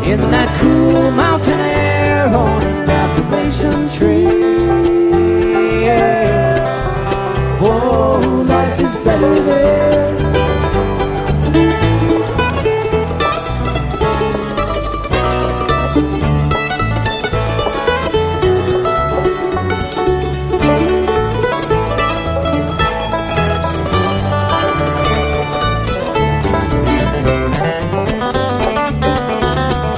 in that cool mountain air on an Appalachian trail. Oh, life is better there.